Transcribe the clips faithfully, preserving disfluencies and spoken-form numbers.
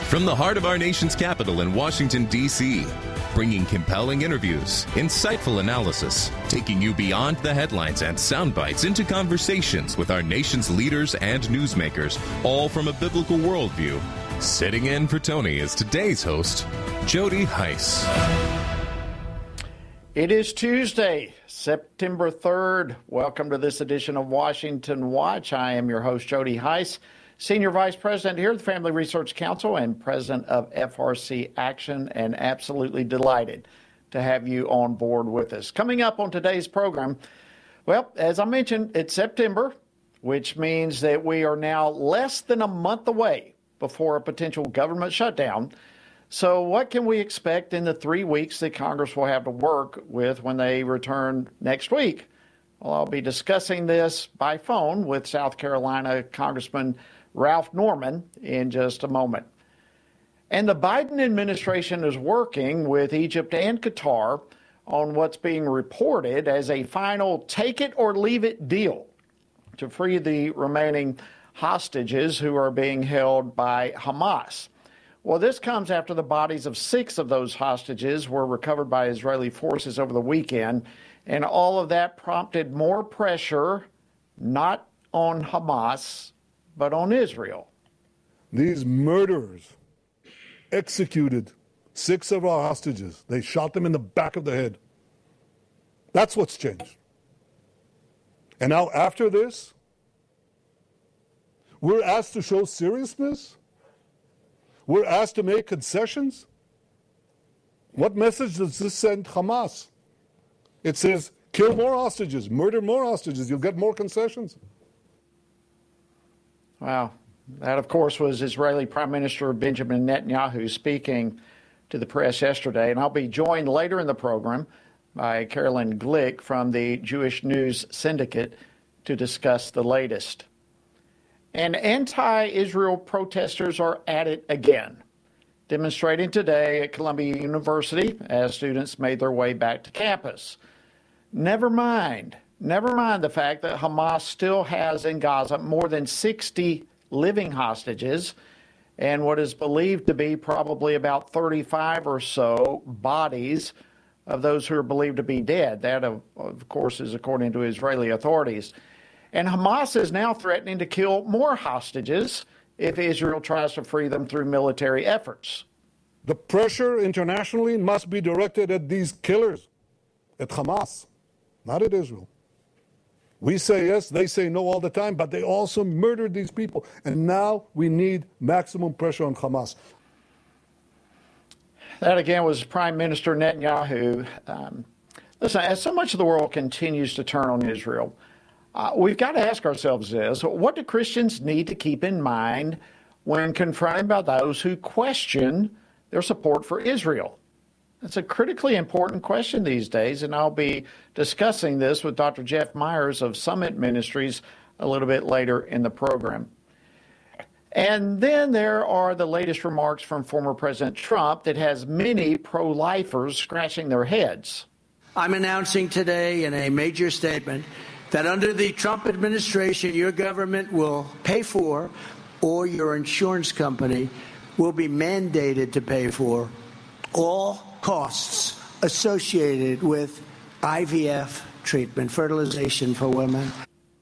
From the heart of our nation's capital in Washington, D C, bringing compelling interviews, insightful analysis, taking you beyond the headlines and sound bites into conversations with our nation's leaders and newsmakers, all from a biblical worldview. Sitting in for Tony is today's host, Jody Hice. It is Tuesday, September third. Welcome to this edition of Washington Watch. I am your host, Jody Hice, Senior Vice President here at the Family Research Council and President of F R C Action, and absolutely delighted to have you on board with us. Coming up on today's program, well, as I mentioned, it's September, which means that we are now less than a month away before a potential government shutdown. So what can we expect in the three weeks that Congress will have to work with when they return next week? Well, I'll be discussing this by phone with South Carolina Congressman Ralph Norman in just a moment. And the Biden administration is working with Egypt and Qatar on what's being reported as a final take-it-or-leave-it deal to free the remaining hostages who are being held by Hamas. Well, this comes after the bodies of six of those hostages were recovered by Israeli forces over the weekend, and all of that prompted more pressure, not on Hamas, but on Israel. These murderers executed six of our hostages. They shot them in the back of the head. That's what's changed. And now after this, we're asked to show seriousness? We're asked to make concessions? What message does this send Hamas? It says, kill more hostages, murder more hostages, you'll get more concessions. Wow. That, of course, was Israeli Prime Minister Benjamin Netanyahu speaking to the press yesterday. And I'll be joined later in the program by Carolyn Glick from the Jewish News Syndicate to discuss the latest. And anti-Israel protesters are at it again, demonstrating today at Columbia University as students made their way back to campus. Never mind, never mind the fact that Hamas still has in Gaza more than sixty living hostages and what is believed to be probably about thirty-five or so bodies of those who are believed to be dead. That, of, of course, is according to Israeli authorities. And Hamas is now threatening to kill more hostages if Israel tries to free them through military efforts. The pressure internationally must be directed at these killers, at Hamas, not at Israel. We say yes, they say no all the time, but they also murdered these people. And now we need maximum pressure on Hamas. That, again, was Prime Minister Netanyahu. Um, listen, as so much of the world continues to turn on Israel, Uh, we've got to ask ourselves this: what do Christians need to keep in mind when confronted by those who question their support for Israel? That's a critically important question these days, and I'll be discussing this with Doctor Jeff Myers of Summit Ministries a little bit later in the program. And then there are the latest remarks from former President Trump that has many pro-lifers scratching their heads. I'm announcing today in a major statement that under the Trump administration, your government will pay for, or your insurance company will be mandated to pay for, all costs associated with I V F treatment, fertilization for women.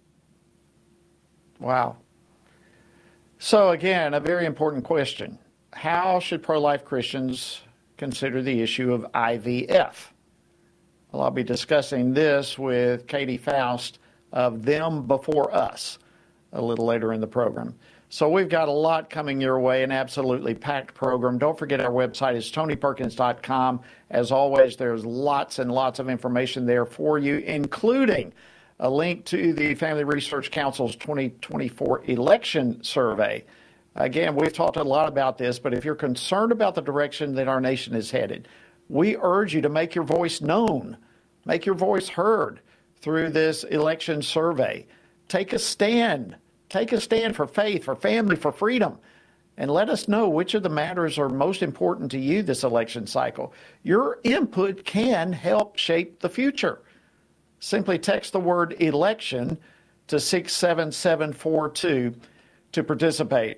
Wow. So again, a very important question. How should pro-life Christians consider the issue of I V F? Well, I'll be discussing this with Katie Faust of Them Before Us a little later in the program. So we've got a lot coming your way, an absolutely packed program. Don't forget our website is tony perkins dot com. As always, there's lots and lots of information there for you, including a link to the Family Research Council's twenty twenty-four election survey. Again, we've talked a lot about this, but if you're concerned about the direction that our nation is headed, we urge you to make your voice known, make your voice heard through this election survey. Take a stand. Take a stand for faith, for family, for freedom, and let us know which of the matters are most important to you this election cycle. Your input can help shape the future. Simply text the word election to six seven seven four two to participate.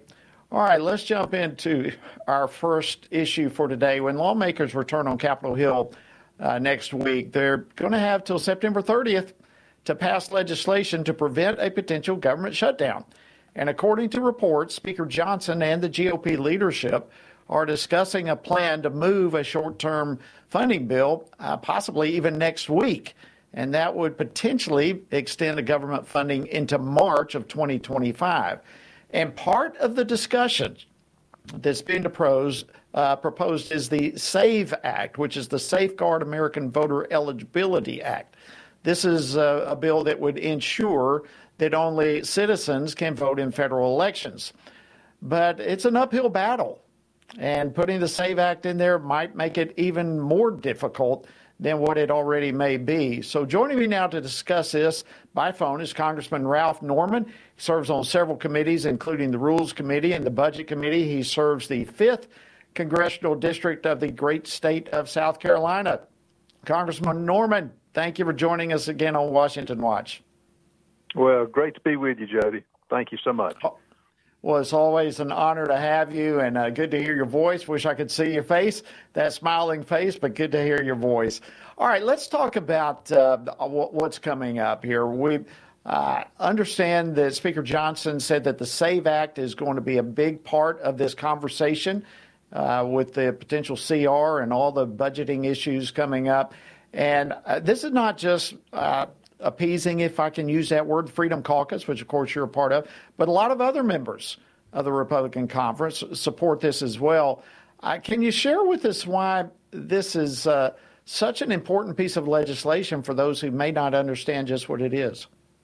All right, let's jump into our first issue for today. When lawmakers return on Capitol Hill uh, next week, they're going to have till September thirtieth to pass legislation to prevent a potential government shutdown. And according to reports, Speaker Johnson and the G O P leadership are discussing a plan to move a short-term funding bill, uh, possibly even next week. And that would potentially extend the government funding into March of twenty twenty-five. And part of the discussion that's being proposed, uh, proposed is the SAVE Act, which is the Safeguard American Voter Eligibility Act. This is a, a bill that would ensure that only citizens can vote in federal elections. But it's an uphill battle, and putting the SAVE Act in there might make it even more difficult than what it already may be. So joining me now to discuss this by phone is Congressman Ralph Norman. He serves on several committees, including the Rules Committee and the Budget Committee. He serves the fifth Congressional District of the great state of South Carolina. Congressman Norman, thank you for joining us again on Washington Watch. Well, great to be with you, Jody. Thank you so much. Well, it's always an honor to have you, and uh, good to hear your voice. Wish I could see your face, that smiling face, but good to hear your voice. All right, let's talk about uh, what's coming up here. We uh, understand that Speaker Johnson said that the SAVE Act is going to be a big part of this conversation uh, with the potential C R and all the budgeting issues coming up. And uh, this is not just uh, appeasing, if I can use that word, Freedom Caucus, which of course you're a part of, but a lot of other members of the Republican conference support this as well. Uh, can you share with us why this is uh, such an important piece of legislation for those who may not understand just what it is?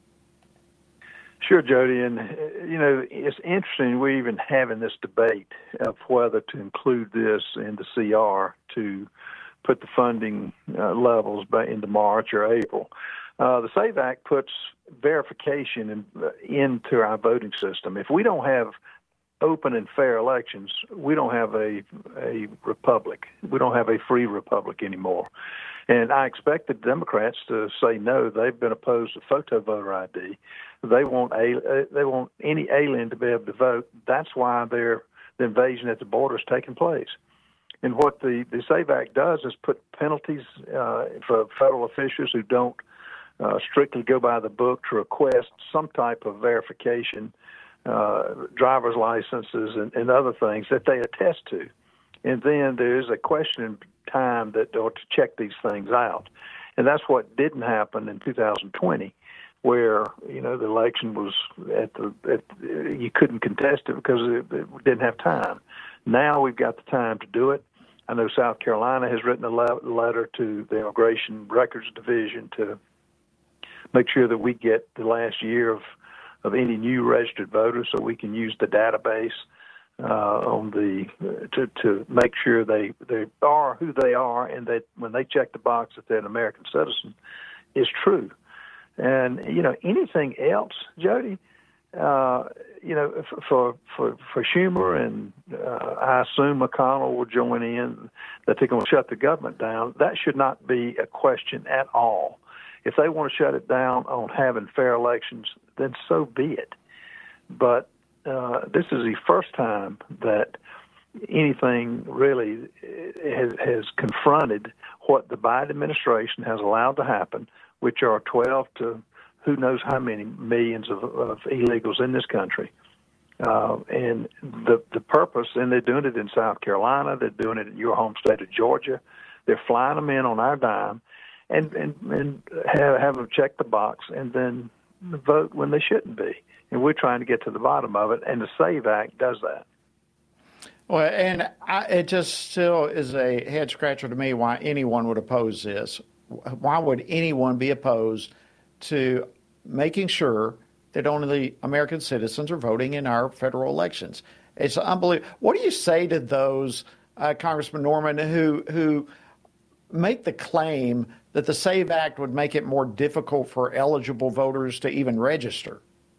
Sure, Jody. And, you know, it's interesting we're even having this debate of whether to include this in the C R to put the funding uh, levels by into March or April. Uh, the SAVE Act puts verification in, uh, into our voting system. If we don't have open and fair elections, we don't have a a republic. We don't have a free republic anymore. And I expect the Democrats to say no. They've been opposed to photo voter I D. They want a they want any alien to be able to vote. That's why they're, the invasion at the border is taking place. And what the, the SAVE Act does is put penalties uh, for federal officials who don't Uh, strictly go by the book to request some type of verification, uh, driver's licenses and, and other things that they attest to. And then there's a question time that or to check these things out. And that's what didn't happen in two thousand twenty, where, you know, the election was at the, at, you couldn't contest it because it, it didn't have time. Now we've got the time to do it. I know South Carolina has written a le- letter to the Immigration Records Division to make sure that we get the last year of, of any new registered voters so we can use the database uh, on the to, to make sure they, they are who they are and that when they check the box that they're an American citizen is true. And, you know, anything else, Jody, uh, you know, for for, for Schumer and uh, I assume McConnell will join in that they're going to shut the government down, that should not be a question at all. If they want to shut it down on having fair elections, then so be it. But uh, this is the first time that anything really has, has confronted what the Biden administration has allowed to happen, which are twelve to who knows how many millions of, of illegals in this country. Uh, and the the purpose, and they're doing it in South Carolina, they're doing it in your home state of Georgia. They're flying them in on our dime. And, and and have, have them check the box and then vote when they shouldn't be. And we're trying to get to the bottom of it, and the SAVE Act does that. Well, and I, it just still is a head scratcher to me why anyone would oppose this. Why would anyone be opposed to making sure that only American citizens are voting in our federal elections? It's unbelievable. What do you say to those, uh, Congressman Norman, who who make the claim that the SAVE Act would make it more difficult for eligible voters to even register?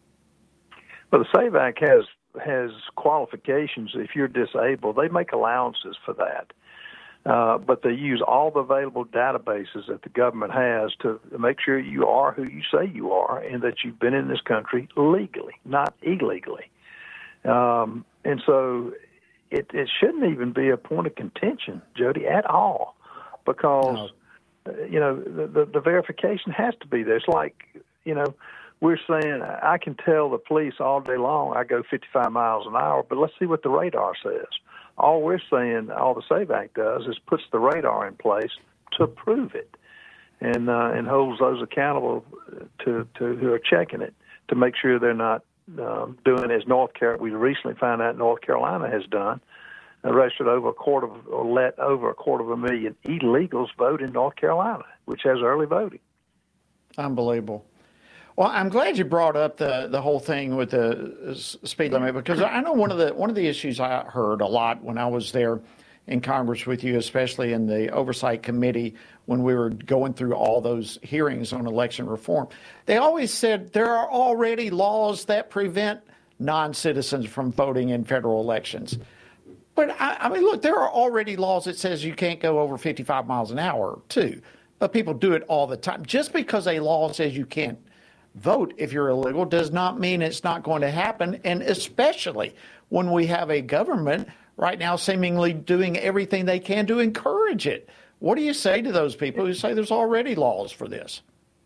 Well, the SAVE Act has has qualifications. If you're disabled, they make allowances for that. Uh, but they use all the available databases that the government has to make sure you are who you say you are and that you've been in this country legally, not illegally. Um, And so it, it shouldn't even be a point of contention, Jody, at all, because, no. uh, you know, the, the, the verification has to be there. It's like, you know, we're saying I can tell the police all day long I go fifty-five miles an hour, but let's see what the radar says. All we're saying, all the SAVE Act does is puts the radar in place to prove it, and uh, and holds those accountable to, to who are checking it to make sure they're not um, doing as North Carolina. We recently found out North Carolina has done, arrested over a quarter of, or let over a quarter of a million illegals vote in North Carolina, which has early voting. Unbelievable. Well, I'm glad you brought up the, the whole thing with the speed limit, because I know one of the one of the issues I heard a lot when I was there in Congress with you, especially in the Oversight Committee when we were going through all those hearings on election reform. They always said there are already laws that prevent non-citizens from voting in federal elections. But, I, I mean, look, there are already laws that says you can't go over fifty-five miles an hour, too. But people do it all the time. Just because a law says you can't vote if you're illegal does not mean it's not going to happen, and especially when we have a government right now seemingly doing everything they can to encourage it. What do you say to those people who say there's already laws for this?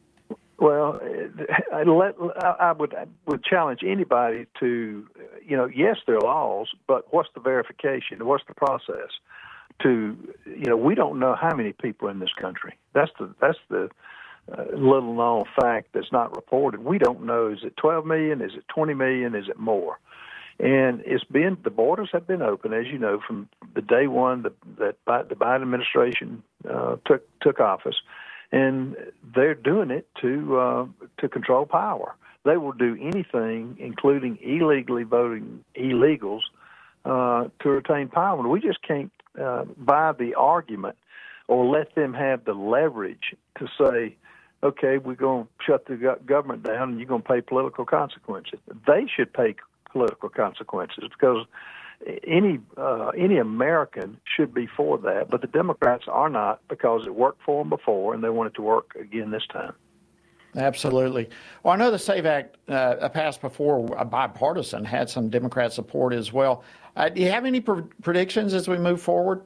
Well, I, let, I would I would challenge anybody to, you know, yes, there are laws, but what's the verification? What's the process? To, you know, we don't know how many people in this country. That's the that's the Uh, little known fact that's not reported. We don't know, is it twelve million, is it twenty million, is it more? And it's been, the borders have been open, as you know, from the day one that, that the Biden administration uh, took took office, and they're doing it to uh, to control power. They will do anything, including illegally voting illegals, uh, to retain power. And we just can't uh, buy the argument or let them have the leverage to say, okay, we're going to shut the government down and you're going to pay political consequences. They should pay political consequences because any uh, any American should be for that. But the Democrats are not, because it worked for them before and they want it to work again this time. Absolutely. Well, I know the SAVE Act uh, passed before, a bipartisan, had some Democrat support as well. Uh, do you have any pr- predictions as we move forward?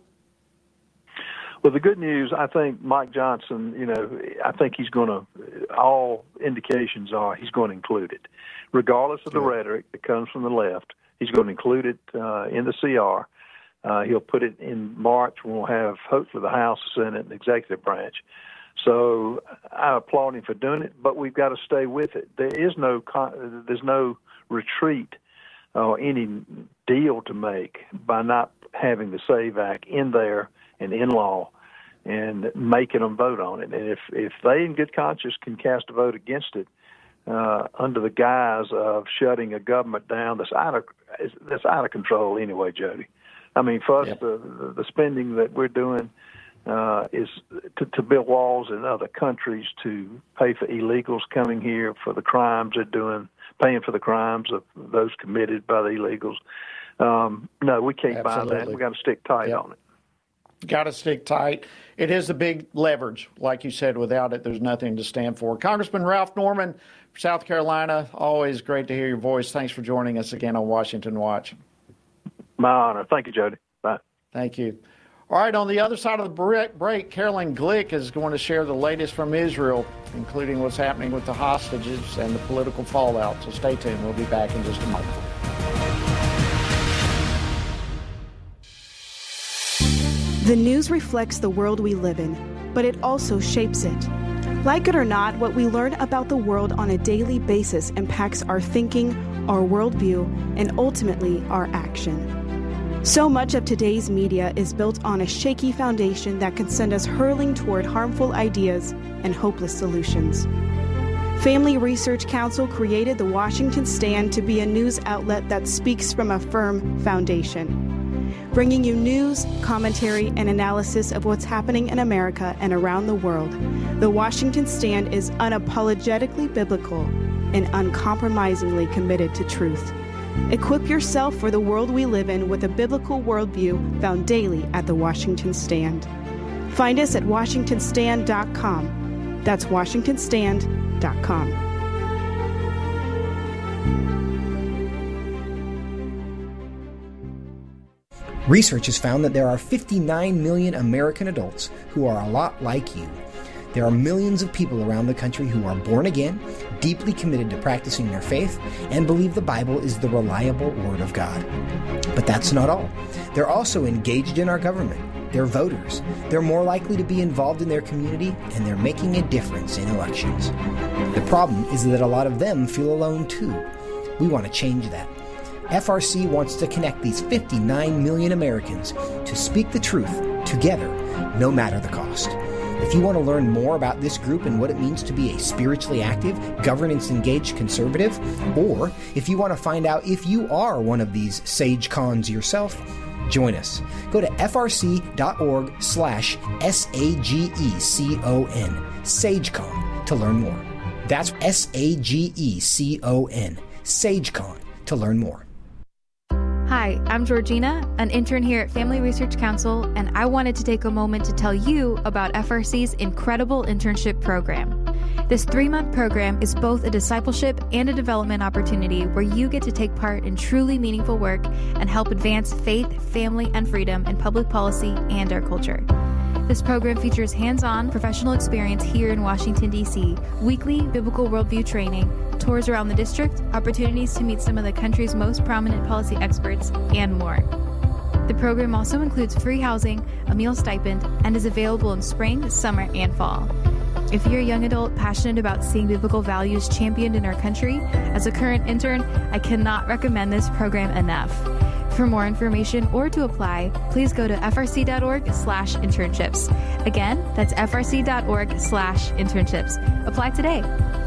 Well, the good news, I think Mike Johnson, you know, I think he's going to, all indications are he's going to include it. Regardless of the Good. rhetoric that comes from the left, he's going to include it uh, in the C R. Uh, he'll put it in March when we'll have, hopefully, the House, Senate, and executive branch. So I applaud him for doing it, but we've got to stay with it. There is no, there's no retreat or any deal to make by not having the SAVE Act in there and in law and making them vote on it. And if, if they in good conscience can cast a vote against it uh, under the guise of shutting a government down that's out of that's out of control anyway, Jody. I mean, for us, yeah. the, the spending that we're doing uh, is to, to build walls in other countries, to pay for illegals coming here for the crimes they're doing, paying for the crimes of those committed by the illegals. Um, no, we can't Absolutely. buy that. We've got to stick tight yep. on it. Got to stick tight. It is a big leverage. Like you said, without it, there's nothing to stand for. Congressman Ralph Norman, South Carolina, always great to hear your voice. Thanks for joining us again on Washington Watch. My honor. Thank you, Jody. Bye. Thank you. All right, on the other side of the break, Carolyn Glick is going to share the latest from Israel, including what's happening with the hostages and the political fallout. So stay tuned. We'll be back in just a moment. The news reflects the world we live in, but it also shapes it. Like it or not, what we learn about the world on a daily basis impacts our thinking, our worldview, and ultimately our action. So much of today's media is built on a shaky foundation that can send us hurling toward harmful ideas and hopeless solutions. Family Research Council created the Washington Stand to be a news outlet that speaks from a firm foundation, bringing you news, commentary, and analysis of what's happening in America and around the world. The Washington Stand is unapologetically biblical and uncompromisingly committed to truth. Equip yourself for the world we live in with a biblical worldview found daily at the Washington Stand. Find us at washington stand dot com. That's washington stand dot com. Research has found that there are fifty-nine million American adults who are a lot like you. There are millions of people around the country who are born again, deeply committed to practicing their faith, and believe the Bible is the reliable Word of God. But that's not all. They're also engaged in our government. They're voters. They're more likely to be involved in their community, and they're making a difference in elections. The problem is that a lot of them feel alone too. We want to change that. F R C wants to connect these fifty-nine million Americans to speak the truth together, no matter the cost. If you want to learn more about this group and what it means to be a spiritually active, governance-engaged conservative, or if you want to find out if you are one of these sage cons yourself, join us. Go to frc.org slash S-A-G-E-C-O-N, SageCon, to learn more. That's S-A-G-E-C-O-N, SageCon, to learn more. Hi, I'm Georgina, an intern here at Family Research Council, and I wanted to take a moment to tell you about F R C's incredible internship program. This three-month program is both a discipleship and a development opportunity where you get to take part in truly meaningful work and help advance faith, family, and freedom in public policy and our culture. This program features hands-on professional experience here in Washington, D C, weekly biblical worldview training, tours around the district, opportunities to meet some of the country's most prominent policy experts, and more. The program also includes free housing, a meal stipend, and is available in spring, summer, and fall. If you're a young adult passionate about seeing biblical values championed in our country, as a current intern, I cannot recommend this program enough. For more information or to apply, please go to frc.org slash internships. Again, that's frc.org slash internships. Apply today.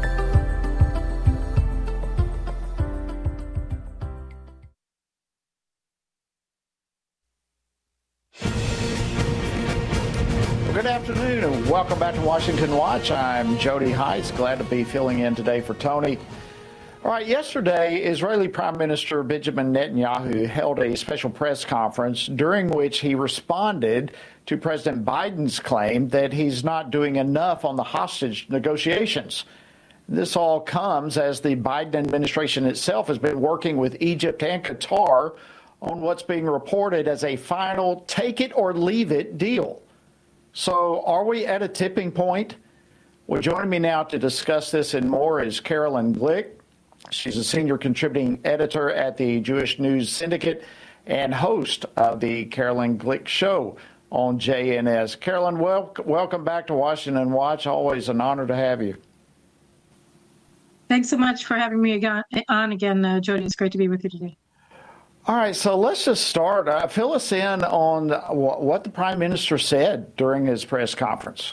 Good afternoon and welcome back to Washington Watch. I'm Jody Heiss, glad to be filling in today for Tony. All right, yesterday, Israeli Prime Minister Benjamin Netanyahu held a special press conference during which he responded to President Biden's claim that he's not doing enough on the hostage negotiations. This all comes as the Biden administration itself has been working with Egypt and Qatar on what's being reported as a final take-it-or-leave-it deal. So are we at a tipping point? Well, joining me now to discuss this and more is Caroline Glick. She's a senior contributing editor at the Jewish News Syndicate and host of the Caroline Glick Show on J N S. Caroline, wel- welcome back to Washington Watch. Always an honor to have you. Thanks so much for having me again, on again, uh, Jody. It's great to be with you today. All right, so let's just start. Uh, fill us in on w- what the Prime Minister said during his press conference.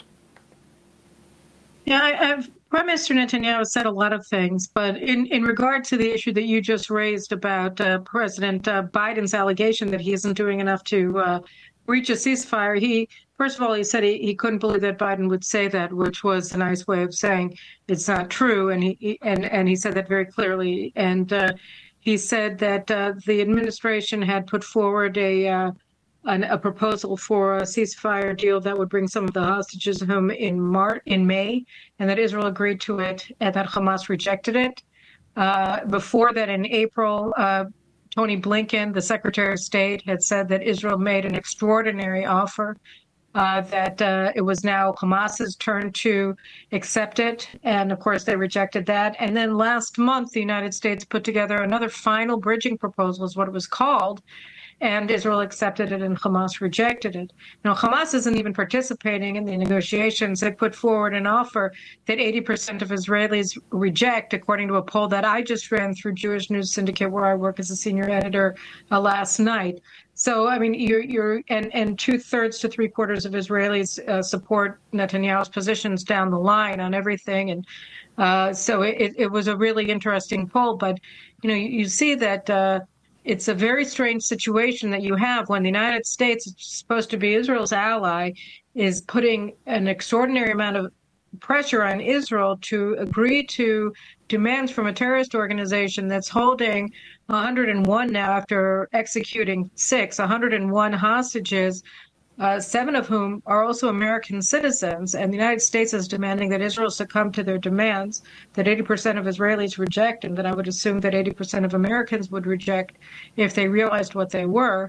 Yeah, I, I've Prime Minister Netanyahu said a lot of things, but in, in regard to the issue that you just raised about uh, President uh, Biden's allegation that he isn't doing enough to uh, reach a ceasefire, he, first of all, he said he, he couldn't believe that Biden would say that, which was a nice way of saying it's not true, and he, he and, and he said that very clearly. And uh, he said that uh, the administration had put forward a uh, An, a proposal for a ceasefire deal that would bring some of the hostages home in Mar- in May, and that Israel agreed to it, and that Hamas rejected it. Uh, before that, in April, uh, Tony Blinken, the Secretary of State, had said that Israel made an extraordinary offer, uh, that uh, it was now Hamas's turn to accept it, and of course they rejected that. And then last month, the United States put together another final bridging proposal, is what it was called, and Israel accepted it and Hamas rejected it. Now, Hamas isn't even participating in the negotiations. They put forward an offer that eighty percent of Israelis reject, according to a poll that I just ran through Jewish News Syndicate, where I work as a senior editor, uh, last night. So, I mean, you're, you're and, and two-thirds to three-quarters of Israelis uh, support Netanyahu's positions down the line on everything. And uh, so it, it was a really interesting poll. But, you know, you, you see that uh, it's a very strange situation that you have when the United States, supposed to be Israel's ally, is putting an extraordinary amount of pressure on Israel to agree to demands from a terrorist organization that's holding one hundred one now, after executing six, one hundred one hostages, uh, seven of whom are also American citizens. And the United States is demanding that Israel succumb to their demands, that eighty percent of Israelis reject, and that I would assume that eighty percent of Americans would reject if they realized what they were.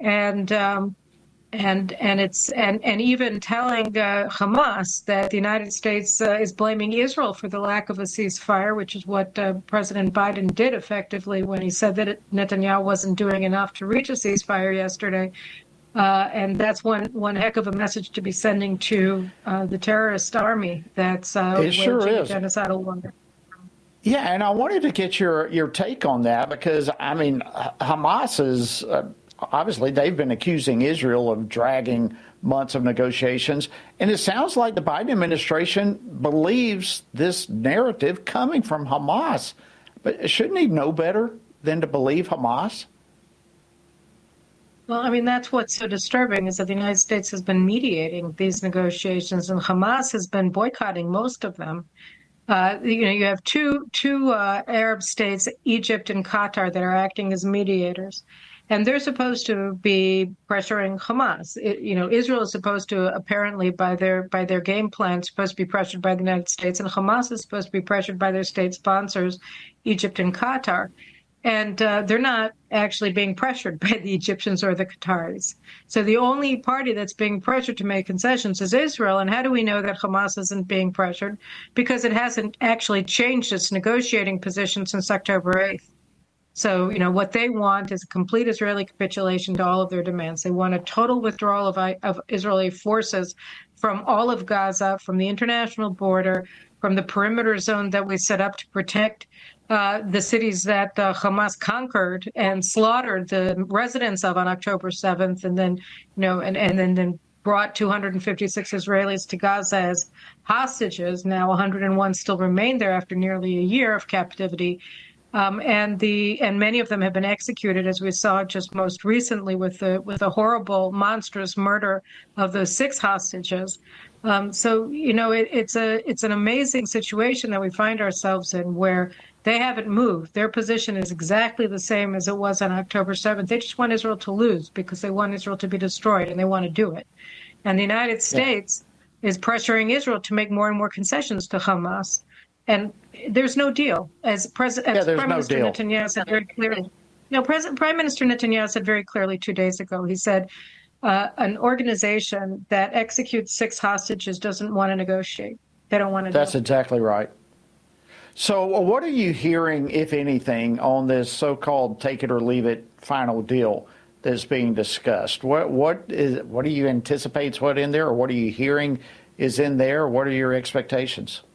and um, and and it's and and even telling uh, Hamas that the United States uh, is blaming Israel for the lack of a ceasefire, which is what uh, President Biden did effectively when he said that it, Netanyahu wasn't doing enough to reach a ceasefire yesterday. Uh, and that's one one heck of a message to be sending to uh, the terrorist army that's uh, it sure is. genocidal war. Yeah, and I wanted to get your, your take on that because, I mean, Hamas is, uh, obviously, they've been accusing Israel of dragging months of negotiations, and it sounds like the Biden administration believes this narrative coming from Hamas. But shouldn't he know better than to believe Hamas? Well, I mean, that's what's so disturbing is that the United States has been mediating these negotiations, and Hamas has been boycotting most of them. Uh, you know, you have two two uh, Arab states, Egypt and Qatar, that are acting as mediators, and they're supposed to be pressuring Hamas. It, you know, Israel is supposed to apparently, by their by their game plan, supposed to be pressured by the United States, and Hamas is supposed to be pressured by their state sponsors, Egypt and Qatar. And uh, they're not actually being pressured by the Egyptians or the Qataris. So the only party that's being pressured to make concessions is Israel. And how do we know that Hamas isn't being pressured? Because it hasn't actually changed its negotiating position since October eighth. So, you know, what they want is a complete Israeli capitulation to all of their demands. They want a total withdrawal of, of Israeli forces from all of Gaza, from the international border, from the perimeter zone that we set up to protect Uh, the cities that uh, Hamas conquered and slaughtered the residents of on October seventh, and then, you know, and, and then, then brought two hundred fifty-six Israelis to Gaza as hostages. Now one hundred one still remain there after nearly a year of captivity. Um, and the and many of them have been executed, as we saw just most recently with the with the horrible, monstrous murder of those six hostages. Um, so, you know, it, it's a it's an amazing situation that we find ourselves in, where they haven't moved. Their position is exactly the same as it was on October seventh. They just want Israel to lose because they want Israel to be destroyed, and they want to do it. And the United States yeah. is pressuring Israel to make more and more concessions to Hamas. And there's no deal. As, Pres- as yeah, Prime no Minister deal. Netanyahu said very clearly, you know, President, Prime Minister Netanyahu said very clearly two days ago, he said, uh, an organization that executes six hostages doesn't want to negotiate. They don't want to That's do it. exactly right. So what are you hearing, if anything, on this so-called take it or leave it final deal that's being discussed? What what is what do you anticipate is what in there, or what are you hearing is in there? What are your expectations?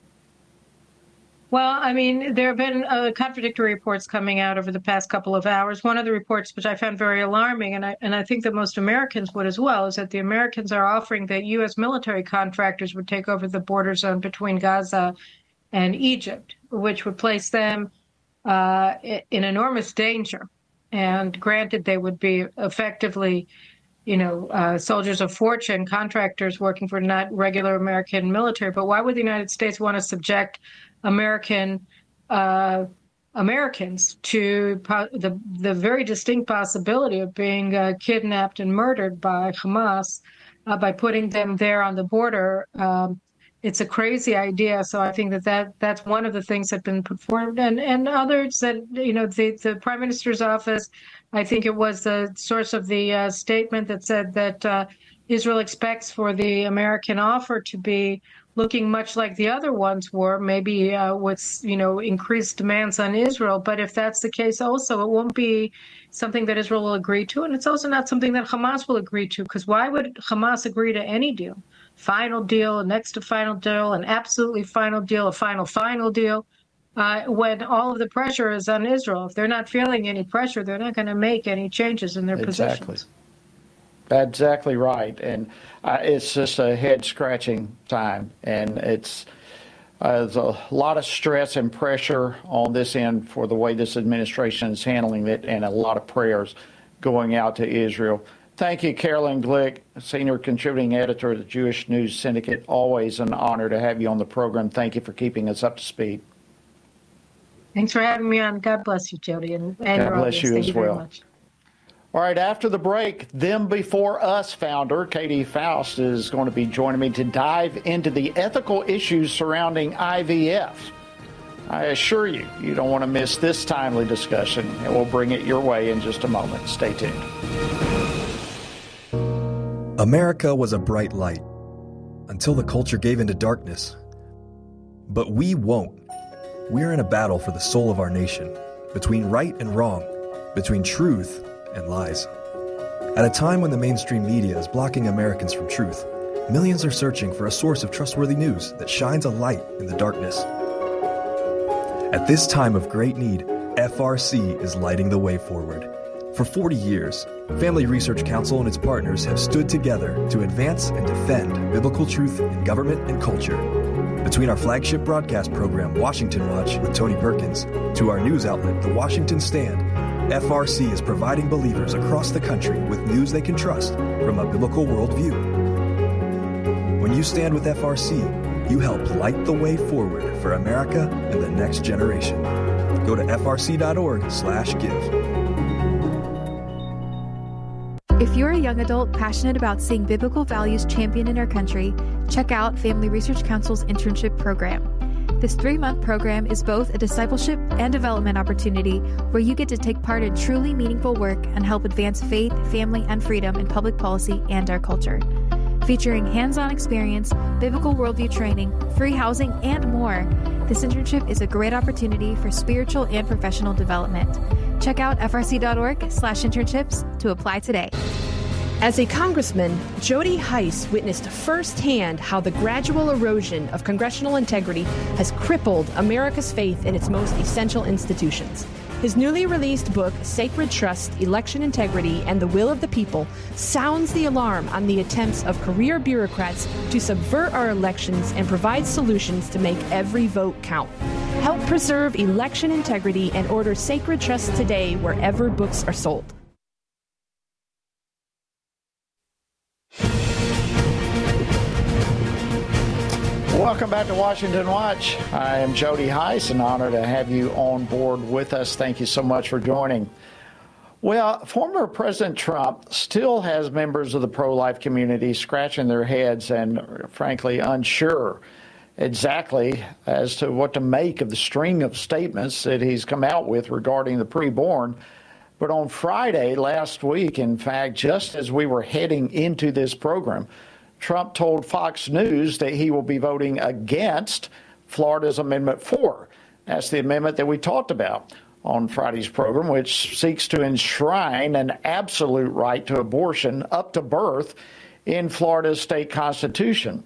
Well, I mean, there have been uh, contradictory reports coming out over the past couple of hours. One of the reports, which I found very alarming, and I and I think that most Americans would as well, is that the Americans are offering that U S military contractors would take over the border zone between Gaza and Egypt, which would place them uh, in enormous danger. And granted, they would be effectively, you know, uh, soldiers of fortune, contractors working for not regular American military. But why would the United States want to subject American uh, Americans to po- the the very distinct possibility of being uh, kidnapped and murdered by Hamas uh, by putting them there on the border? Um, It's a crazy idea. So I think that, that that's one of the things that have been put forward. And, and others that, you know, the, the Prime Minister's office, I think it was the source of the uh, statement that said that uh, Israel expects for the American offer to be looking much like the other ones were, maybe uh, with, you know, increased demands on Israel. But if that's the case also, it won't be something that Israel will agree to. And it's also not something that Hamas will agree to, because why would Hamas agree to any deal? Final deal, next to final deal, an absolutely final deal, a final, final deal, uh, when all of the pressure is on Israel. If they're not feeling any pressure, they're not going to make any changes in their exactly. positions. Exactly right. And uh, it's just a head-scratching time. And it's uh, there's a lot of stress and pressure on this end for the way this administration is handling it, and a lot of prayers going out to Israel. Thank you, Caroline Glick, Senior Contributing Editor of the Jewish News Syndicate. Always an honor to have you on the program. Thank you for keeping us up to speed. Thanks for having me on. God bless you, Jody. And, and God bless you Thank as you very well. much. All right, after the break, Them Before Us founder Katie Faust is going to be joining me to dive into the ethical issues surrounding I V F. I assure you, you don't want to miss this timely discussion, and we'll bring it your way in just a moment. Stay tuned. America was a bright light until the culture gave into darkness. But we won't. We're in a battle for the soul of our nation, between right and wrong, between truth and lies. At a time when the mainstream media is blocking Americans from truth, millions are searching for a source of trustworthy news that shines a light in the darkness. At this time of great need, F R C is lighting the way forward. For forty years, Family Research Council and its partners have stood together to advance and defend biblical truth in government and culture. Between our flagship broadcast program, Washington Watch with Tony Perkins, to our news outlet, The Washington Stand, F R C is providing believers across the country with news they can trust from a biblical worldview. When you stand with F R C, you help light the way forward for America and the next generation. Go to F R C dot org slash give. If you're a young adult passionate about seeing biblical values championed in our country, check out Family Research Council's internship program. This three-month program is both a discipleship and development opportunity where you get to take part in truly meaningful work and help advance faith, family, and freedom in public policy and our culture. Featuring hands-on experience, biblical worldview training, free housing, and more, this internship is a great opportunity for spiritual and professional development. Check out F R C dot org slash internships to apply today. As a congressman, Jody Hice witnessed firsthand how the gradual erosion of congressional integrity has crippled America's faith in its most essential institutions. His newly released book, Sacred Trust, Election Integrity, and the Will of the People, sounds the alarm on the attempts of career bureaucrats to subvert our elections and provide solutions to make every vote count. Help preserve election integrity and order Sacred Trust today wherever books are sold. Welcome back to Washington Watch. I am Jody Hice, an honor to have you on board with us. Thank you so much for joining. Well, former President Trump still has members of the pro-life community scratching their heads and, frankly, unsure exactly as to what to make of the string of statements that he's come out with regarding the preborn. But on Friday last week, in fact, just as we were heading into this program, Trump told Fox News that he will be voting against Florida's Amendment four. That's the amendment that we talked about on Friday's program, which seeks to enshrine an absolute right to abortion up to birth in Florida's state constitution.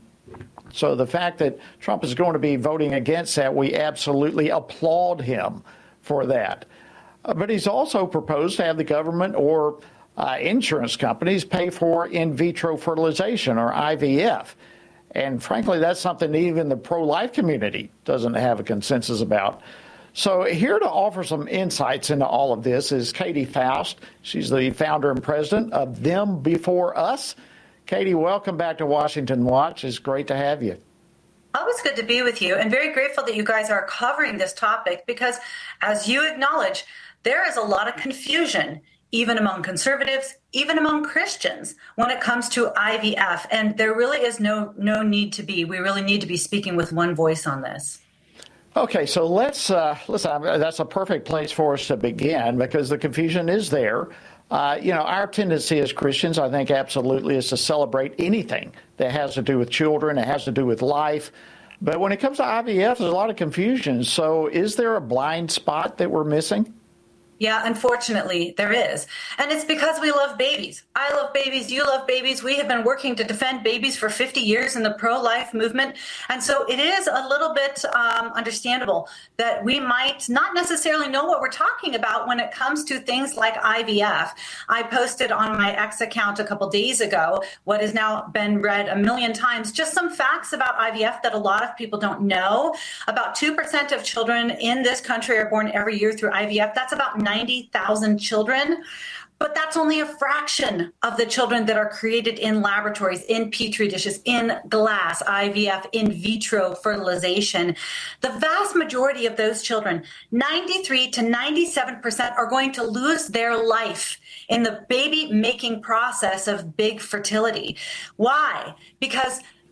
So the fact that Trump is going to be voting against that, we absolutely applaud him for that. Uh, but he's also proposed to have the government or Uh, insurance companies pay for in vitro fertilization, or I V F. And frankly, that's something even the pro-life community doesn't have a consensus about. So here to offer some insights into all of this is Katie Faust. She's the founder and president of Them Before Us. Katie, welcome back to Washington Watch. It's great to have you. Always good to be with you, and very grateful that you guys are covering this topic because, as you acknowledge, there is a lot of confusion even among conservatives, even among Christians, when it comes to I V F. And there really is no no need to be. We really need to be speaking with one voice on this. Okay, so let's, uh, listen, that's a perfect place for us to begin because the confusion is there. Uh, you know, our tendency as Christians, I think, absolutely is to celebrate anything that has to do with children, it has to do with life. But when it comes to I V F, there's a lot of confusion. So is there a blind spot that we're missing? Yeah, unfortunately, there is. And it's because we love babies. I love babies. You love babies. We have been working to defend babies for fifty years in the pro-life movement. And so it is a little bit um, understandable that we might not necessarily know what we're talking about when it comes to things like I V F. I posted on my X account a couple days ago what has now been read a million times, just some facts about I V F that a lot of people don't know. About two percent of children in this country are born every year through I V F. That's about ninety thousand children, but that's only a fraction of the children that are created in laboratories, in petri dishes, in glass, I V F, in vitro fertilization. The vast majority of those children, ninety-three to ninety-seven percent, are going to lose their life in the baby making process of big fertility. Why? Because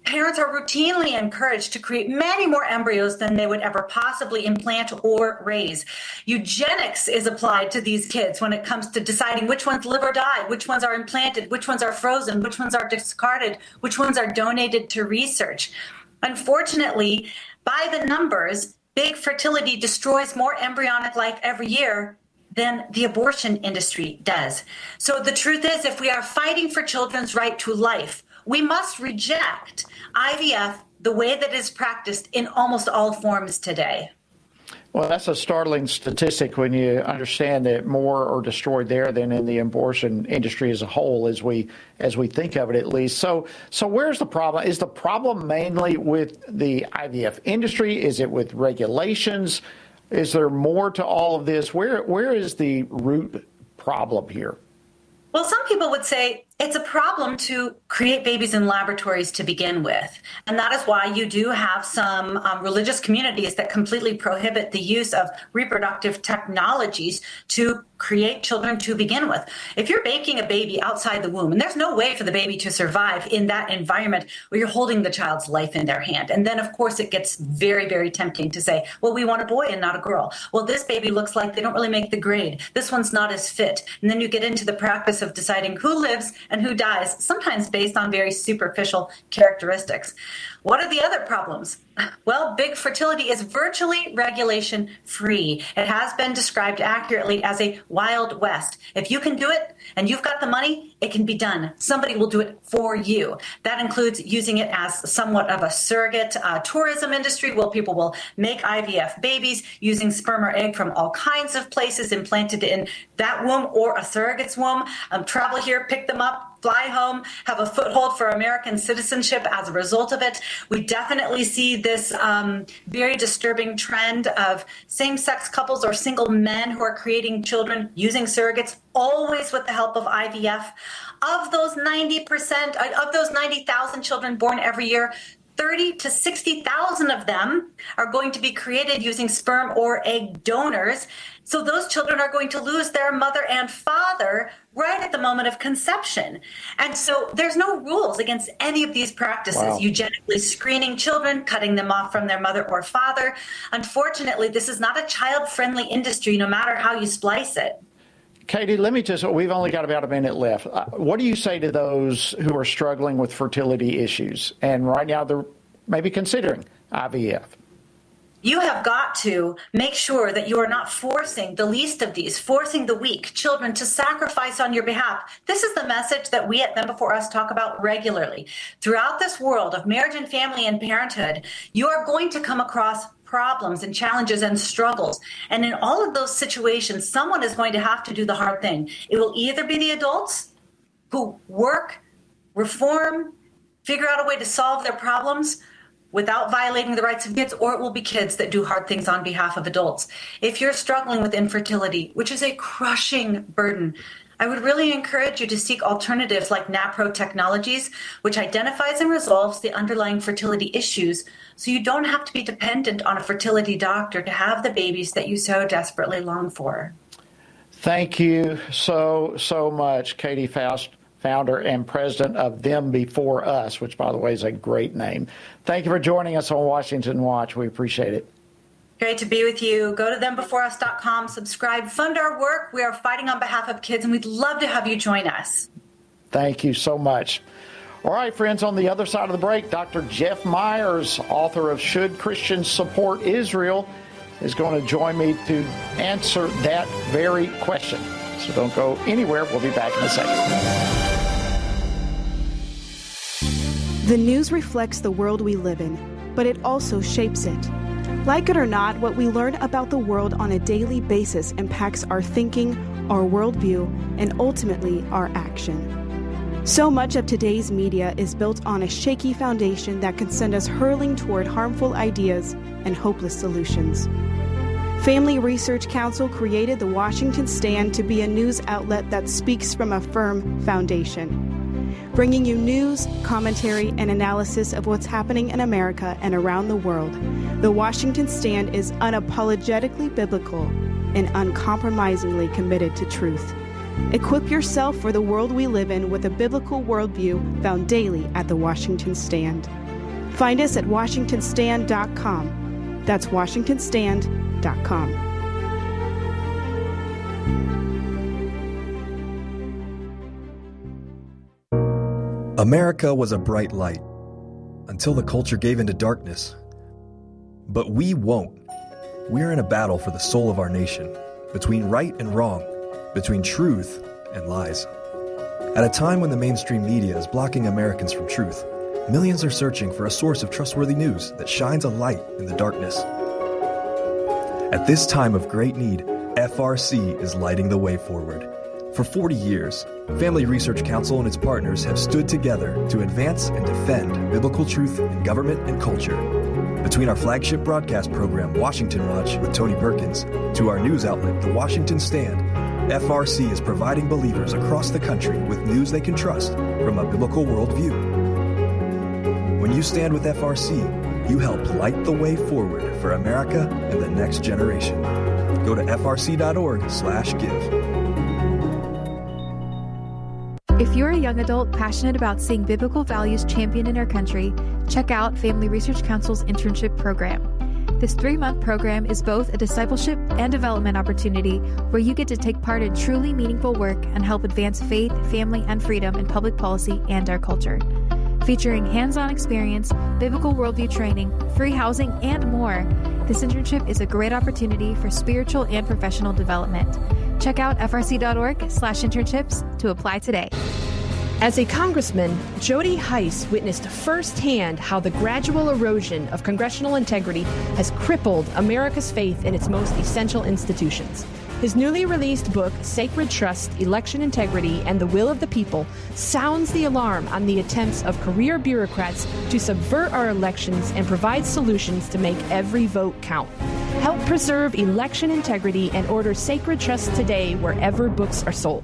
parents are routinely encouraged to create many more embryos than they would ever possibly implant or raise. Eugenics is applied to these kids when it comes to deciding which ones live or die, which ones are implanted, which ones are frozen, which ones are discarded, which ones are donated to research. Unfortunately, by the numbers, big fertility destroys more embryonic life every year than the abortion industry does. So the truth is, if we are fighting for children's right to life, we must reject I V F the way that it is practiced in almost all forms today. Well, that's a startling statistic when you understand that more are destroyed there than in the abortion industry as a whole, as we as we think of it at least. So, so where's the problem? Is the problem mainly with the I V F industry? Is it with regulations? Is there more to all of this? Where where is the root problem here? Well, some people would say it's a problem to create babies in laboratories to begin with. And that is why you do have some um, religious communities that completely prohibit the use of reproductive technologies to create children to begin with. If you're making a baby outside the womb, and there's no way for the baby to survive in that environment where you're holding the child's life in their hand. And then, of course, it gets very, very tempting to say, well, we want a boy and not a girl. Well, this baby looks like they don't really make the grade. This one's not as fit. And then you get into the practice of deciding who lives and who dies, sometimes based on very superficial characteristics. What are the other problems? Well, big fertility is virtually regulation free. It has been described accurately as a Wild West. If you can do it and you've got the money, it can be done. Somebody will do it for you. That includes using it as somewhat of a surrogate uh, tourism industry where people will make I V F babies using sperm or egg from all kinds of places implanted in that womb or a surrogate's womb. Um, travel here, pick them up, fly home, have a foothold for American citizenship as a result of it. We definitely see this um, very disturbing trend of same-sex couples or single men who are creating children using surrogates, always with the help of I V F. Of those ninety percent, of those ninety thousand children born every year, thirty to sixty thousand of them are going to be created using sperm or egg donors. So those children are going to lose their mother and father right at the moment of conception. And so there's no rules against any of these practices, wow. eugenically screening children, cutting them off from their mother or father. Unfortunately, this is not a child-friendly industry, no matter how you splice it. Katie, let me just, we've only got about a minute left. Uh, what do you say to those who are struggling with fertility issues and right now they're maybe considering I V F? You have got to make sure that you are not forcing the least of these, forcing the weak children to sacrifice on your behalf. This is the message that we at Them Before Us talk about regularly. Throughout this world of marriage and family and parenthood, you are going to come across problems and challenges and struggles. And in all of those situations, someone is going to have to do the hard thing. It will either be the adults who work, reform, figure out a way to solve their problems without violating the rights of kids, or it will be kids that do hard things on behalf of adults. If you're struggling with infertility, which is a crushing burden, I would really encourage you to seek alternatives like NaPro Technologies, which identifies and resolves the underlying fertility issues, so you don't have to be dependent on a fertility doctor to have the babies that you so desperately long for. Thank you so, so much, Katie Faust, founder and president of Them Before Us, which, by the way, is a great name. Thank you for joining us on Washington Watch. We appreciate it. Great to be with you. Go to them before us dot com, subscribe, fund our work. We are fighting on behalf of kids, and we'd love to have you join us. Thank you so much. All right, friends, on the other side of the break, Doctor Jeff Myers, author of Should Christians Support Israel, is going to join me to answer that very question. So don't go anywhere. We'll be back in a second. The news reflects the world we live in, but it also shapes it. Like it or not, what we learn about the world on a daily basis impacts our thinking, our worldview, and ultimately our action. So much of today's media is built on a shaky foundation that can send us hurling toward harmful ideas and hopeless solutions. Family Research Council created the Washington Stand to be a news outlet that speaks from a firm foundation, bringing you news, commentary, and analysis of what's happening in America and around the world. The Washington Stand is unapologetically biblical and uncompromisingly committed to truth. Equip yourself for the world we live in with a biblical worldview found daily at the Washington Stand. Find us at washington stand dot com. That's washington stand dot com. America was a bright light until the culture gave into darkness. But we won't. We're in a battle for the soul of our nation, between right and wrong, between truth and lies. At a time when the mainstream media is blocking Americans from truth, millions are searching for a source of trustworthy news that shines a light in the darkness. At this time of great need, F R C is lighting the way forward. For forty years, Family Research Council and its partners have stood together to advance and defend biblical truth in government and culture. Between our flagship broadcast program, Washington Watch with Tony Perkins, to our news outlet, The Washington Stand, F R C is providing believers across the country with news they can trust from a biblical worldview. When you stand with F R C, you help light the way forward for America and the next generation. Go to f r c dot org slash give. If you're a young adult passionate about seeing biblical values championed in our country, check out Family Research Council's internship program. This three-month program is both a discipleship and development opportunity where you get to take part in truly meaningful work and help advance faith, family, and freedom in public policy and our culture. Featuring hands-on experience, biblical worldview training, free housing, and more, this internship is a great opportunity for spiritual and professional development. Check out f r c dot org slash internships to apply today. As a congressman, Jody Hice witnessed firsthand how the gradual erosion of congressional integrity has crippled America's faith in its most essential institutions. His newly released book, Sacred Trust, Election Integrity, and the Will of the People, sounds the alarm on the attempts of career bureaucrats to subvert our elections and provide solutions to make every vote count. Help preserve election integrity and order Sacred Trust today wherever books are sold.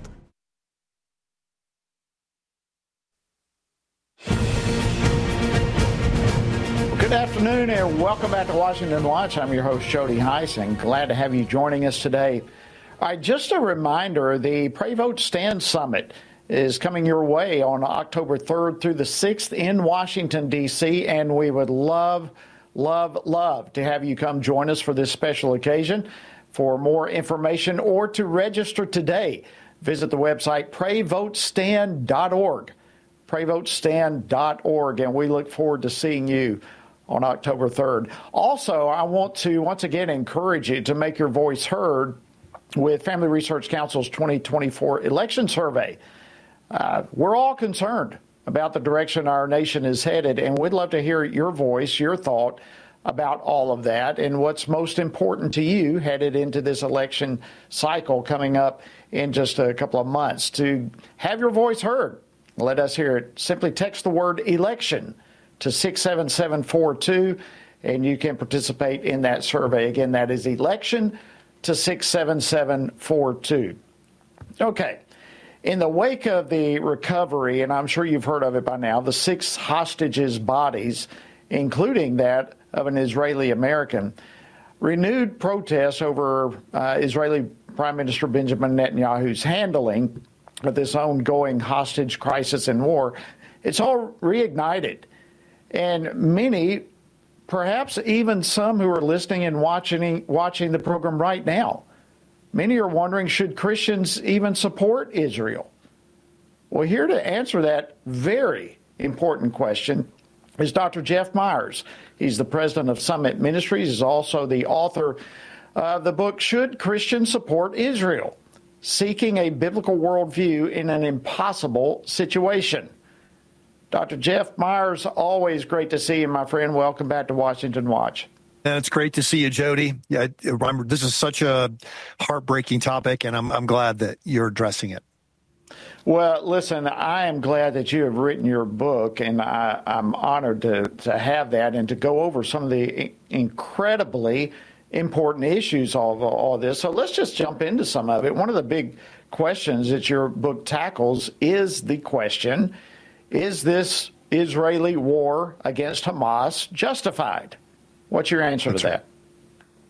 Good afternoon and welcome back to Washington Watch. I'm your host, Jody Hice, and glad to have you joining us today. All right, just a reminder, the Pray Vote Stand Summit is coming your way on October third through the sixth in Washington, D C, and we would love, love, love to have you come join us for this special occasion. For more information or to register today, visit the website pray vote stand dot org, pray vote stand dot org, and we look forward to seeing you on October third. Also, I want to once again encourage you to make your voice heard with Family Research Council's twenty twenty-four election survey. Uh, we're all concerned about the direction our nation is headed, and we'd love to hear your voice, your thought about all of that and what's most important to you headed into this election cycle coming up in just a couple of months. To have your voice heard, let us hear it. Simply text the word election to six seven seven four two, and you can participate in that survey. Again, that is election to six seven seven four two. Okay. In the wake of the recovery, and I'm sure you've heard of it by now, the six hostages' bodies, including that of an Israeli American, renewed protests over uh, Israeli Prime Minister Benjamin Netanyahu's handling of this ongoing hostage crisis and war, it's all reignited. And many, perhaps even some who are listening and watching watching the program right now, many are wondering, should Christians even support Israel? Well, here to answer that very important question is Doctor Jeff Myers. He's the president of Summit Ministries. He's also the author of the book, Should Christians Support Israel? Seeking a Biblical Worldview in an Impossible Situation. Doctor Jeff Myers, always great to see you, my friend. Welcome back to Washington Watch. And it's great to see you, Jody. Yeah, remember, this is such a heartbreaking topic, and I'm I'm glad that you're addressing it. Well, listen, I am glad that you have written your book, and I, I'm honored to, to have that and to go over some of the incredibly important issues of all this. So let's just jump into some of it. One of the big questions that your book tackles is the question, is this Israeli war against Hamas justified? What's your answer That's to right.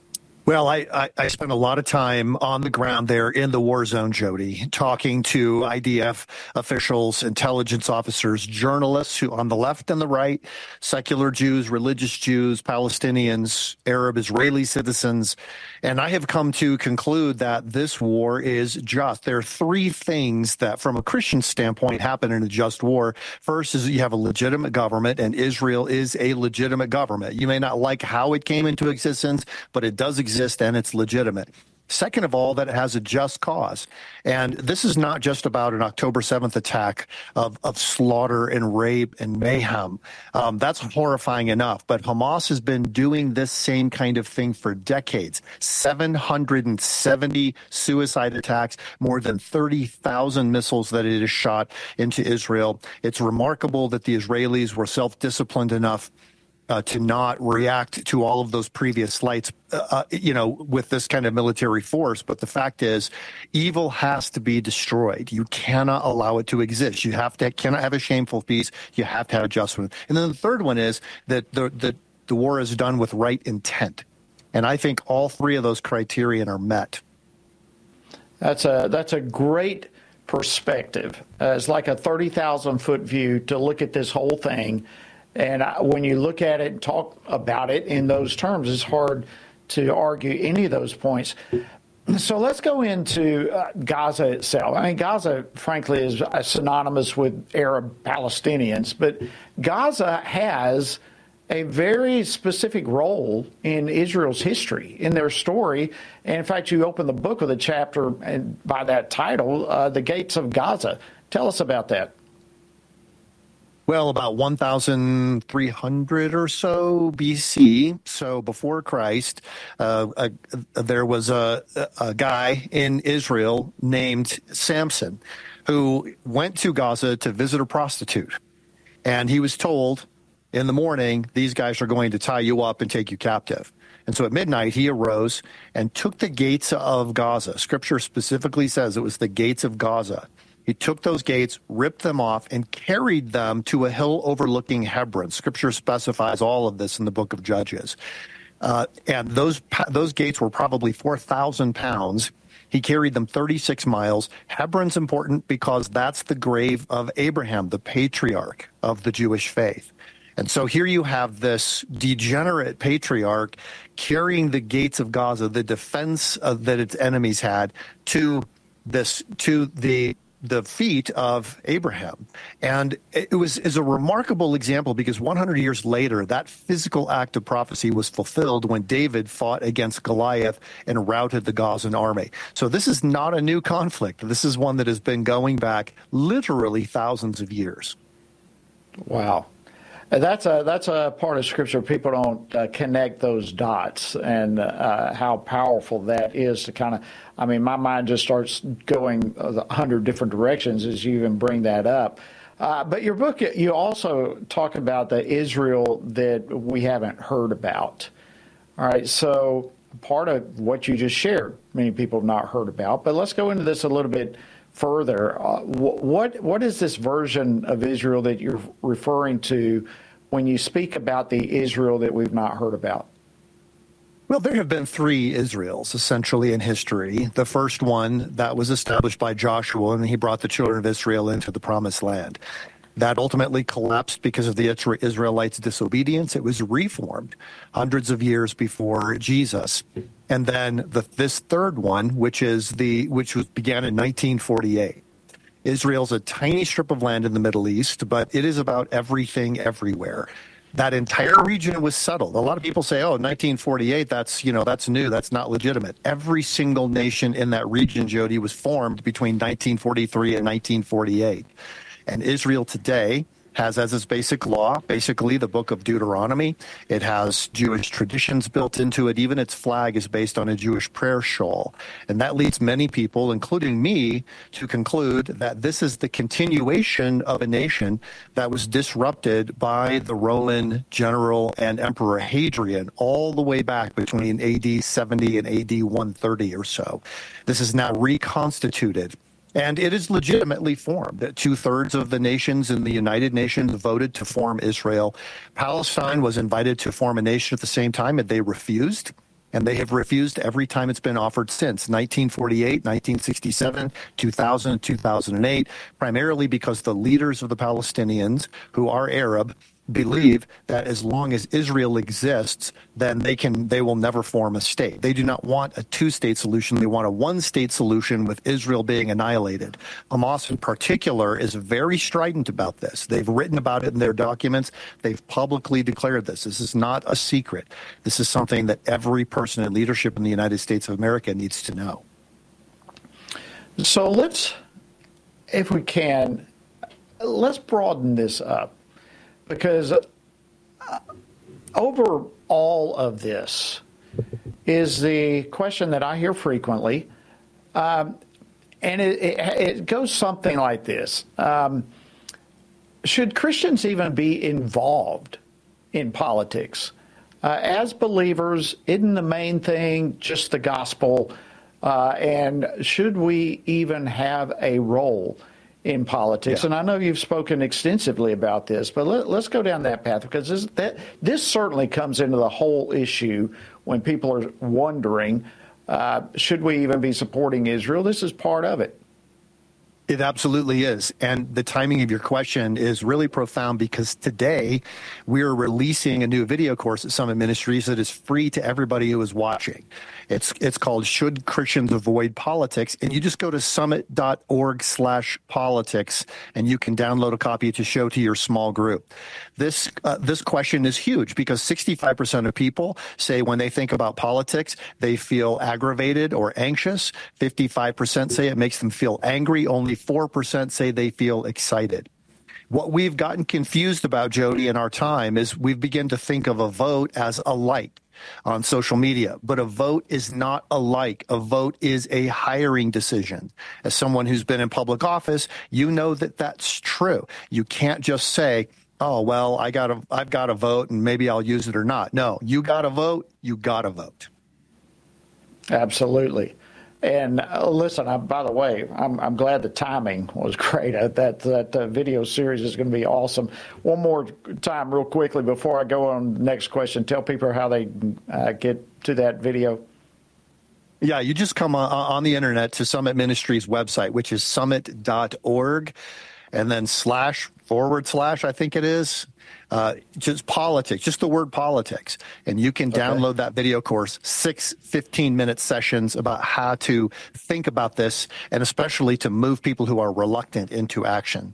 Well, I, I, I spent a lot of time on the ground there in the war zone, Jody, talking to I D F officials, intelligence officers, journalists who on the left and the right, secular Jews, religious Jews, Palestinians, Arab, Israeli citizens. And I have come to conclude that this war is just. There are three things that, from a Christian standpoint, happen in a just war. First is you have a legitimate government, and Israel is a legitimate government. You may not like how it came into existence, but it does exist. And it's legitimate. Second of all, that it has a just cause. And this is not just about an October seventh attack of, of slaughter and rape and mayhem. Um, that's horrifying enough. But Hamas has been doing this same kind of thing for decades. seven hundred seventy suicide attacks, more than thirty thousand missiles that it has shot into Israel. It's remarkable that the Israelis were self-disciplined enough Uh, to not react to all of those previous slights, uh, you know, with this kind of military force. But the fact is, evil has to be destroyed. You cannot allow it to exist. You have to cannot have a shameful peace. You have to have a just one. And then the third one is that the the, the war is done with right intent. And I think all three of those criterion are met. That's a that's a great perspective. Uh, it's like a thirty thousand foot view to look at this whole thing. And when you look at it and talk about it in those terms, it's hard to argue any of those points. So let's go into uh, Gaza itself. I mean, Gaza, frankly, is synonymous with Arab Palestinians, but Gaza has a very specific role in Israel's history, in their story. And in fact, you open the book with a chapter and by that title, uh, The Gates of Gaza. Tell us about that. Well, about one thousand three hundred or so B C, so before Christ, uh, uh, there was a, a guy in Israel named Samson who went to Gaza to visit a prostitute. And he was told, in the morning, these guys are going to tie you up and take you captive. And so at midnight, he arose and took the gates of Gaza. Scripture specifically says it was the gates of Gaza. He took those gates, ripped them off, and carried them to a hill overlooking Hebron. Scripture specifies all of this in the book of Judges. Uh, and those those gates were probably four thousand pounds. He carried them thirty-six miles. Hebron's important because that's the grave of Abraham, the patriarch of the Jewish faith. And so here you have this degenerate patriarch carrying the gates of Gaza, the defense uh, that its enemies had, to this to the the feet of Abraham. And it was is a remarkable example because one hundred years later, that physical act of prophecy was fulfilled when David fought against Goliath and routed the Gazan army. So this is not a new conflict. This is one that has been going back literally thousands of years. Wow. That's a that's a part of Scripture people don't uh, connect those dots, and uh, how powerful that is to kind of. I mean, my mind just starts going a hundred different directions as you even bring that up. Uh, but your book, you also talk about the Israel that we haven't heard about. All right, so part of what you just shared, many people have not heard about. But let's go into this a little bit further. Uh, what what is this version of Israel that you're referring to when you speak about the Israel that we've not heard about? Well, there have been three Israels, essentially, in history. The first one, that was established by Joshua, and he brought the children of Israel into the Promised Land. That ultimately collapsed because of the Israelites' disobedience. It was reformed hundreds of years before Jesus. And then the, this third one, which is the which was began in nineteen forty-eight. Israel's a tiny strip of land in the Middle East, but it is about everything everywhere. That entire region was settled. A lot of people say, oh, nineteen forty-eight, that's, you know, that's new. That's not legitimate. Every single nation in that region, Jody, was formed between nineteen forty-three and nineteen forty-eight. And Israel today has as its basic law, basically the book of Deuteronomy. It has Jewish traditions built into it. Even its flag is based on a Jewish prayer shawl. And that leads many people, including me, to conclude that this is the continuation of a nation that was disrupted by the Roman general and Emperor Hadrian all the way back between A D seventy and A D one thirty or so. This is now reconstituted. And it is legitimately formed. Two-thirds of the nations in the United Nations voted to form Israel. Palestine was invited to form a nation at the same time, and they refused. And they have refused every time it's been offered since nineteen forty-eight, nineteen sixty-seven, two thousand, two thousand eight, primarily because the leaders of the Palestinians, who are Arab, believe that as long as Israel exists, then they can they will never form a state. They do not want a two-state solution. They want a one-state solution with Israel being annihilated. Hamas in particular is very strident about this. They've written about it in their documents. They've publicly declared this. This is not a secret. This is something that every person in leadership in the United States of America needs to know. So let's, if we can, let's broaden this up. Because uh, over all of this is the question that I hear frequently, um, and it, it, it goes something like this. Um, should Christians even be involved in politics? Uh, as believers, isn't the main thing just the gospel? Uh, and should we even have a role in politics? Yeah. And I know you've spoken extensively about this, but let, let's go down that path, because this, that, this certainly comes into the whole issue when people are wondering, uh, should we even be supporting Israel? This is part of it. It absolutely is. And the timing of your question is really profound, because today we're releasing a new video course at Summit Ministries that is free to everybody who is watching. It's it's called Should Christians Avoid Politics? And you just go to summit.org slash politics, and you can download a copy to show to your small group. This uh, this question is huge, because sixty-five percent of people say when they think about politics, they feel aggravated or anxious. fifty-five percent say it makes them feel angry. Only four percent say they feel excited. What we've gotten confused about, Jody, in our time is we've begun to think of a vote as a like on social media. But a vote is not a like. A vote is a hiring decision. As someone who's been in public office, you know that that's true. You can't just say, oh, well, I got a, I've got a vote and maybe I'll use it or not. No, you got a vote, you got to vote. Absolutely. And uh, listen, I, by the way, I'm, I'm glad the timing was great. Uh, that that uh, video series is going to be awesome. One more time, real quickly, before I go on to the next question, tell people how they uh, get to that video. Yeah, you just come on, on the internet to Summit Ministries website, which is summit dot org, and then slash forward slash, I think it is. Uh, just politics, just the word politics. And you can download okay. that video course, six fifteen-minute sessions about how to think about this, and especially to move people who are reluctant into action.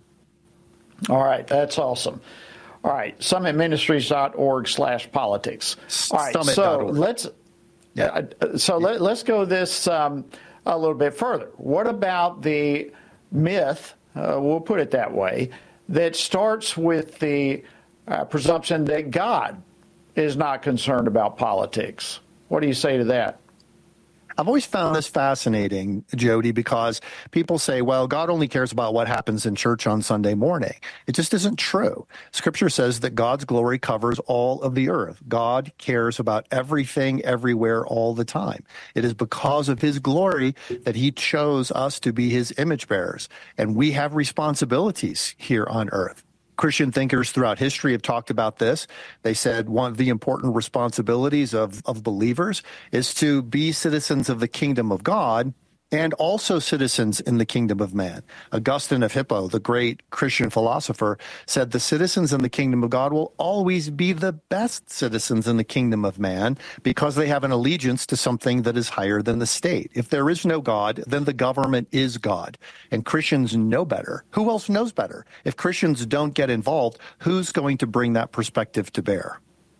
All right, that's awesome. All right, summitministries.org slash politics. All right, Summit. so let's yeah. uh, so let, let's go this um, a little bit further. What about the myth, uh, we'll put it that way, that starts with the Uh, presumption that God is not concerned about politics? What do you say to that? I've always found this fascinating, Jody, because people say, well, God only cares about what happens in church on Sunday morning. It just isn't true. Scripture says that God's glory covers all of the earth. God cares about everything, everywhere, all the time. It is because of his glory that he chose us to be his image bearers, and we have responsibilities here on earth. Christian thinkers throughout history have talked about this. They said one of the important responsibilities of, of believers is to be citizens of the kingdom of God and also citizens in the kingdom of man. Augustine of Hippo, the great Christian philosopher, said the citizens in the kingdom of God will always be the best citizens in the kingdom of man because they have an allegiance to something that is higher than the state. If there is no God, then the government is God. And Christians know better. Who else knows better? If Christians don't get involved, who's going to bring that perspective to bear?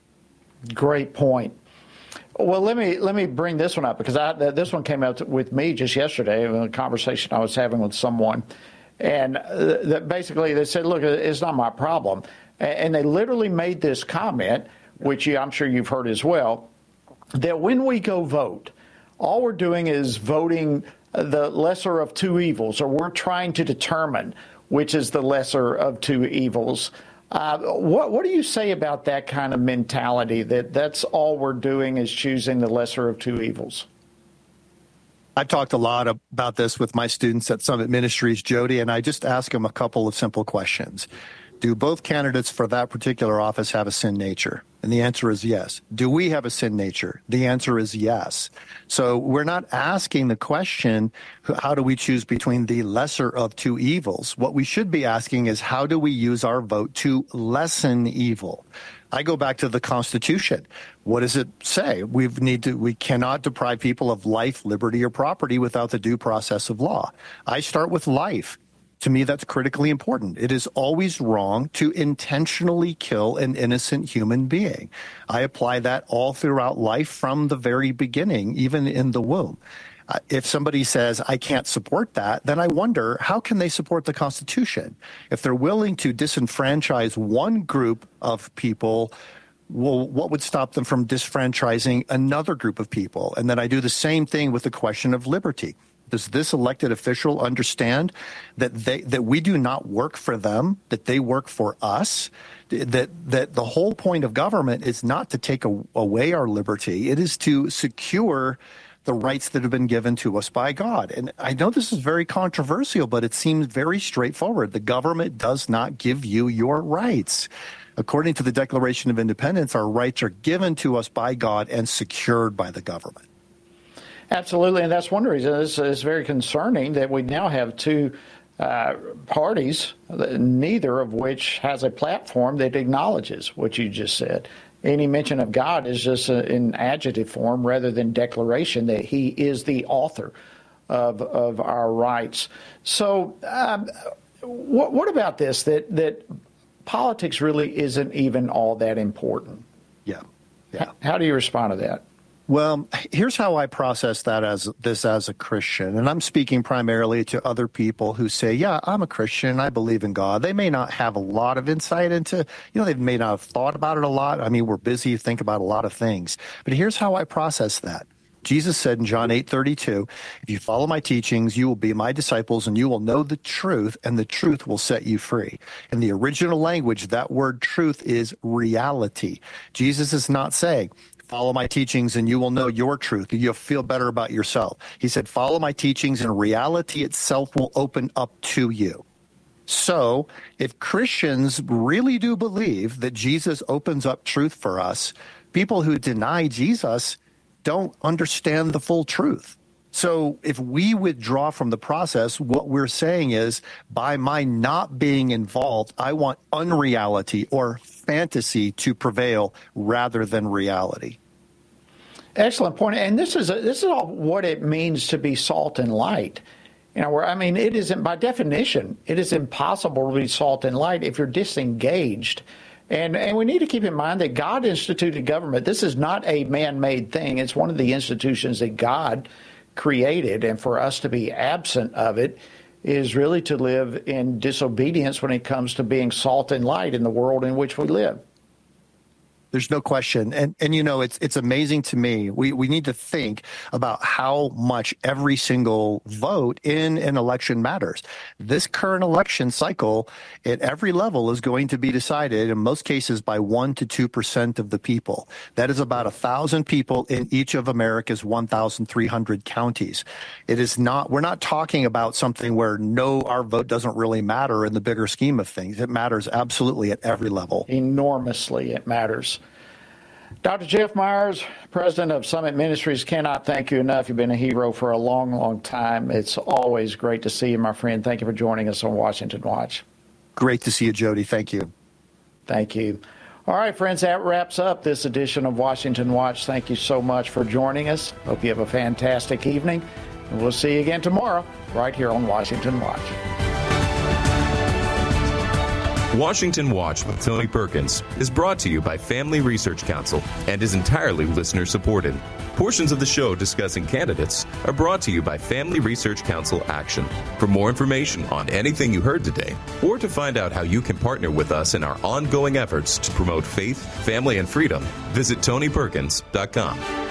Great point. Well, let me let me bring this one up, because I, this one came out with me just yesterday in a conversation I was having with someone. And uh, that basically they said, look, it's not my problem. And they literally made this comment, which you, I'm sure you've heard as well, that when we go vote, all we're doing is voting the lesser of two evils, or we're trying to determine which is the lesser of two evils. Uh, what, what do you say about that kind of mentality, that that's all we're doing is choosing the lesser of two evils? I've talked a lot about this with my students at Summit Ministries, Jody, and I just ask them a couple of simple questions. Do both candidates for that particular office have a sin nature? And the answer is yes. Do we have a sin nature? The answer is yes. So we're not asking the question, how do we choose between the lesser of two evils? What we should be asking is, how do we use our vote to lessen evil? I go back to the Constitution. What does it say? We need to. We cannot deprive people of life, liberty, or property without the due process of law. I start with life. To me, that's critically important. It is always wrong to intentionally kill an innocent human being. I apply that all throughout life from the very beginning, even in the womb. Uh, if somebody says, I can't support that, then I wonder, how can they support the Constitution? If they're willing to disenfranchise one group of people, well, what would stop them from disfranchising another group of people? And then I do the same thing with the question of liberty. Does this elected official understand that they that we do not work for them, that they work for us, that that the whole point of government is not to take a, away our liberty, it is to secure the rights that have been given to us by God? And I know this is very controversial, but it seems very straightforward. The government does not give you your rights. According to the Declaration of Independence, our rights are given to us by God and secured by the government. Absolutely, and that's one reason it's, it's very concerning that we now have two uh, parties, neither of which has a platform that acknowledges what you just said. Any mention of God is just a, in adjective form rather than declaration that he is the author of, of our rights. So um, what, what about this, that, that politics really isn't even all that important? Yeah. yeah. How, how do you respond to that? Well, here's how I process that as this as a Christian. And I'm speaking primarily to other people who say, yeah, I'm a Christian. I believe in God. They may not have a lot of insight into, you know, they may not have thought about it a lot. I mean, we're busy, think about a lot of things. But here's how I process that. Jesus said in John eight thirty-two, if you follow my teachings, you will be my disciples and you will know the truth, and the truth will set you free. In the original language, that word truth is reality. Jesus is not saying, follow my teachings and you will know your truth. You'll feel better about yourself. He said, follow my teachings and reality itself will open up to you. So if Christians really do believe that Jesus opens up truth for us, people who deny Jesus don't understand the full truth. So if we withdraw from the process, what we're saying is, by my not being involved, I want unreality or fantasy to prevail rather than reality. Excellent point. And this is a, this is all what it means to be salt and light. You know, where I mean, it isn't, by definition, it is impossible to be salt and light if you're disengaged. And and we need to keep in mind that God instituted government. This is not a man-made thing. It's one of the institutions that God created. And for us to be absent of it is really to live in disobedience when it comes to being salt and light in the world in which we live. There's no question. And, and you know, it's it's amazing to me. We, we need to think about how much every single vote in an election matters. This current election cycle at every level is going to be decided in most cases by one to two percent of the people. That is about a thousand people in each of America's one thousand three hundred counties. It is not, we're not talking about something where no, our vote doesn't really matter in the bigger scheme of things. It matters absolutely at every level. Enormously, it matters. Doctor Jeff Myers, president of Summit Ministries, cannot thank you enough. You've been a hero for a long, long time. It's always great to see you, my friend. Thank you for joining us on Washington Watch. Great to see you, Jody. Thank you. Thank you. All right, friends, that wraps up this edition of Washington Watch. Thank you so much for joining us. Hope you have a fantastic evening. And we'll see you again tomorrow right here on Washington Watch. Washington Watch with Tony Perkins is brought to you by Family Research Council and is entirely listener-supported. Portions of the show discussing candidates are brought to you by Family Research Council Action. For more information on anything you heard today, or to find out how you can partner with us in our ongoing efforts to promote faith, family, and freedom, visit tony perkins dot com.